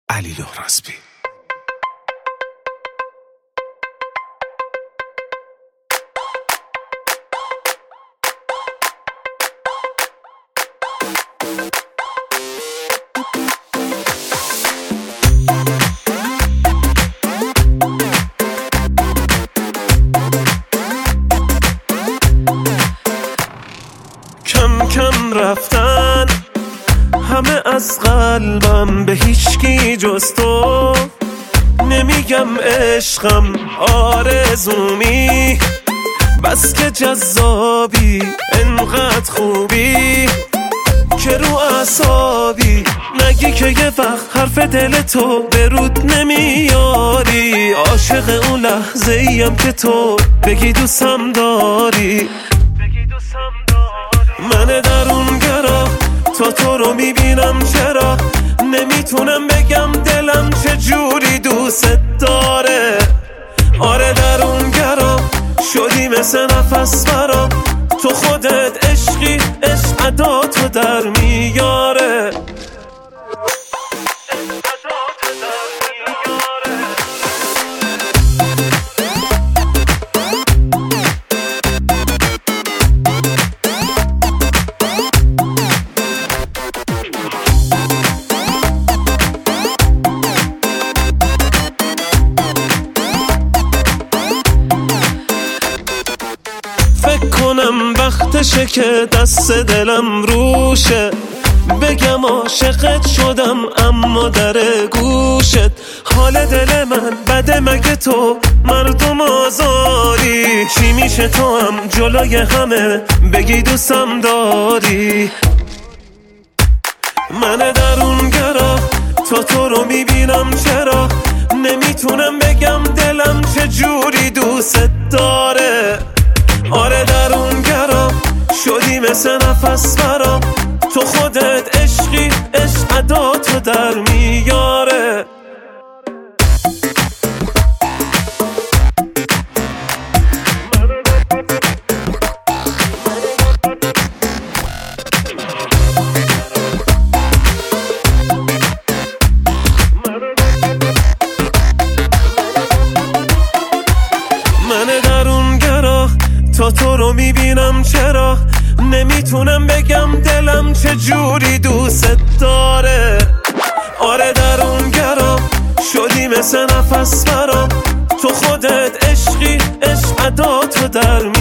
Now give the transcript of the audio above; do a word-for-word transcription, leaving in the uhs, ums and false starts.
علی لهرازبی. کم کم رفتن همه از قلبم، به هیچکی جز تو نمیگم عشقم آرزومی، بس که جذابی انقدر خوبی که رو اعصابی، نگی که یه وقت حرف دل تو به رود نمیاری، عاشق اون لحظه ایم که تو بگی دوستم داری. من درونگرا تا تو رو میبینم، چرا نمیتونم بگم دلم چه جوری دوست داره. آره درونگرا شدی مثل نفس برام، تو خودت عشقی، عشق عداتو در میاره. فکر کنم وقتشه که دست دلم روشه، بگم عاشقت شدم اما در گوشت. حال دل من بده مگه تو مردم آزاری، چی میشه تو هم جلوی همه بگی دوستم داری. من درونگرا تا تو رو میبینم، چرا نمیتونم بگم دلم چه جوری دوست داره. آره درونگرا شدی مثل نفس برام، تو خودت عشقی، عشق عداتو در میاره. من درونگرا تا تو رو میبینم، چرا نمیتونم بگم دلم چه جوری دوست داره. آره درونگرا شدی مثل نفس برام، تو خودت عشقی، عشق عداتو در